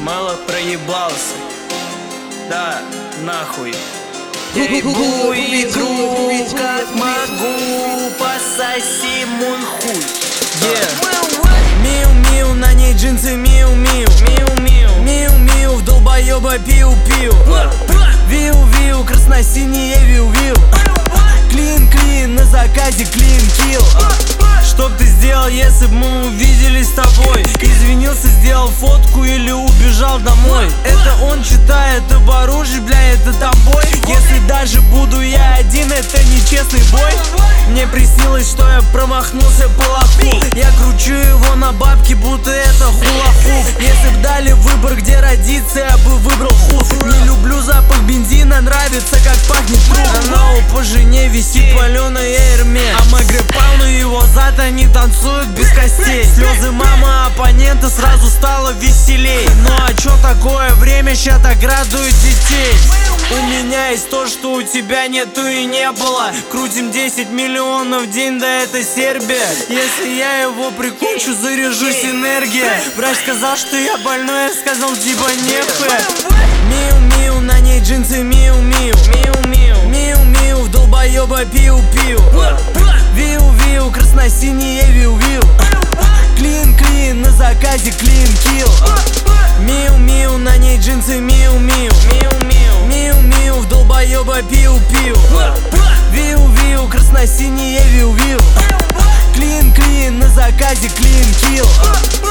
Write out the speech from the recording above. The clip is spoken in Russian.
Мало проебался. Да, нахуй. Я ебу игру, как могу. Пососи мой хуй. Миу-миу, на ней джинсы миу-миу. Миу-миу, в долбоеба пиу-пиу. Виу-виу, красно-синие виу-виу. Клин-клин, на заказе клин-килл. Что б ты сделал, если б мы увиделись с тобой? Извинился, сделал фотку или убежал домой? Это он читает об оружии, бля, это там бой. Если даже буду я один, это нечестный бой. Мне приснилось, что я промахнулся по лоху. Я кручу его на бабки, будто это хула-хуп. Если б дали выбор, где родиться, я бы выбрал худ. Не люблю запах бензина, нравится, как пахнет труп. На по жене висит паленая Эрме. А мы гриппауну его зад, они танцуют без костей. Слезы мамы оппонента, сразу стало веселей. Ну а чё такое время, ща так радует детей. У меня есть то, что у тебя нету и не было. Крутим 10 миллионов в день, да это Сербия. Если я его прикончу, заряжусь энергией. Врач сказал, что я больной, я сказал типа нехуй. Миу-миу, на ней джинсы миу-миу. Миу-миу, в долбоеба пиу-пиу. Виу-виу, красно-синие виу-виу. Клин-клин, на заказе клин-килл. Миу-миу, на ней джинсы миу-миу. Миу-миу, в долбоеба пиу-пиу. Виу-виу, красно-синие виу-виу. Клин-клин, на заказе клин-килл.